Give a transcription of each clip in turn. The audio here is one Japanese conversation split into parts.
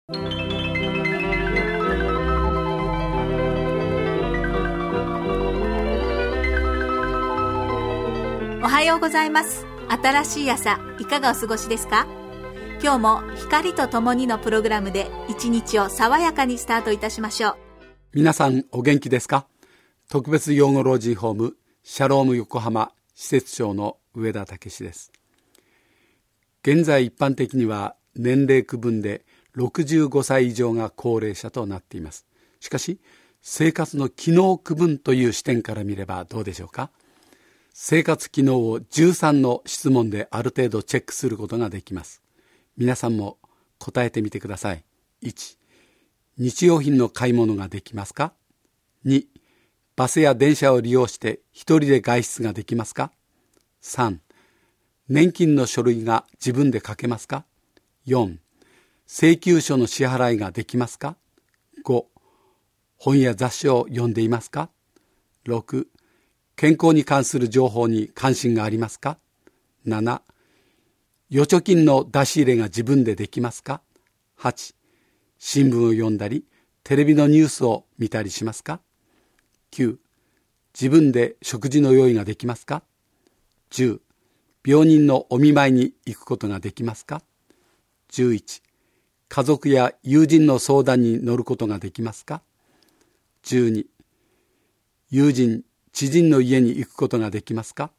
おはようございます。新しい朝、いかがお過ごしですか？今日も光とともにのプログラムで一日を爽やかにスタートいたしましょう。 皆さんお元気ですか？特別養護老人ホームシャローム横浜施設長の上田武です。現在一般的には年齢区分で65歳以上が高齢者となっています。しかし生活の機能区分という視点から見ればどうでしょうか？生活機能を13の質問である程度チェックすることができます。皆さんも答えてみてください。1、日用品の買い物ができますか？ 2、バスや電車を利用して一人で外出ができますか？ 3、年金の書類が自分で書けますか？ 4、請求書の支払いができますか？ 5、本や雑誌を読んでいますか？ 6、健康に関する情報に関心がありますか？ 7、預貯金の出し入れが自分でできますか？ 8、新聞を読んだりテレビのニュースを見たりしますか？ 9、自分で食事の用意ができますか？ 10、病人のお見舞いに行くことができますか？ 11、家族や友人の相談に乗ることができますか？ 12、友人知人の家に行くことができますか？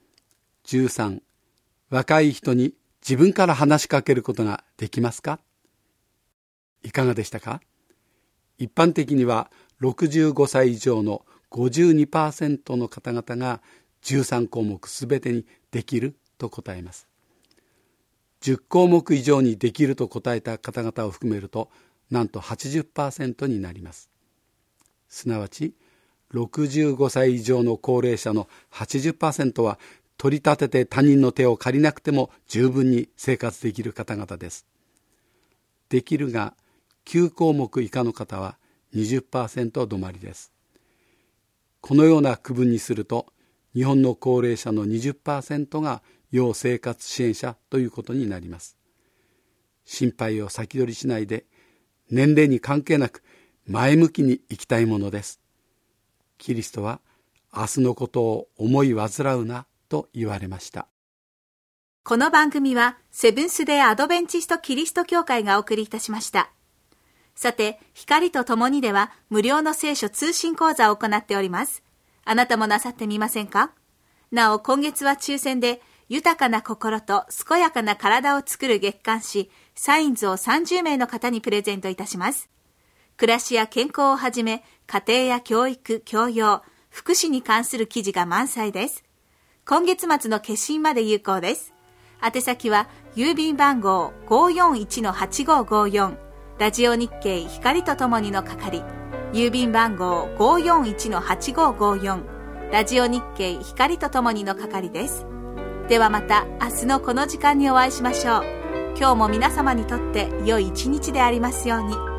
13、若い人に自分から話しかけることができますか？いかがでしたか？一般的には65歳以上の 52% の方々が13項目すべてにできると答えます。10項目以上にできると答えた方々を含めるとなんと 80% になります。すなわち65歳以上の高齢者の 80% は取り立てて他人の手を借りなくても十分に生活できる方々です。できるが9項目以下の方は 20% 止まりです。このような区分にすると日本の高齢者の 20% が要生活支援者ということになります。心配を先取りしないで年齢に関係なく前向きに生きたいものです。キリストは明日のことを思い煩うなと言われました。 この番組はセブンスデーアドベンチストキリスト教会がお送りいたしました。さて、光とともにでは無料の聖書通信講座を行っております。あなたもなさってみませんか？なお、今月は抽選で豊かな心と健やかな体を作る月刊誌サインズを30名の方にプレゼントいたします。暮らしや健康をはじめ家庭や教育、教養、福祉に関する記事が満載です。今月末の決心まで有効です。宛先は郵便番号 541-8554 ラジオ日経光とともにの係、郵便番号 541-8554 ラジオ日経光とともにの係です。ではまた明日のこの時間にお会いしましょう。今日も皆様にとって良い一日でありますように。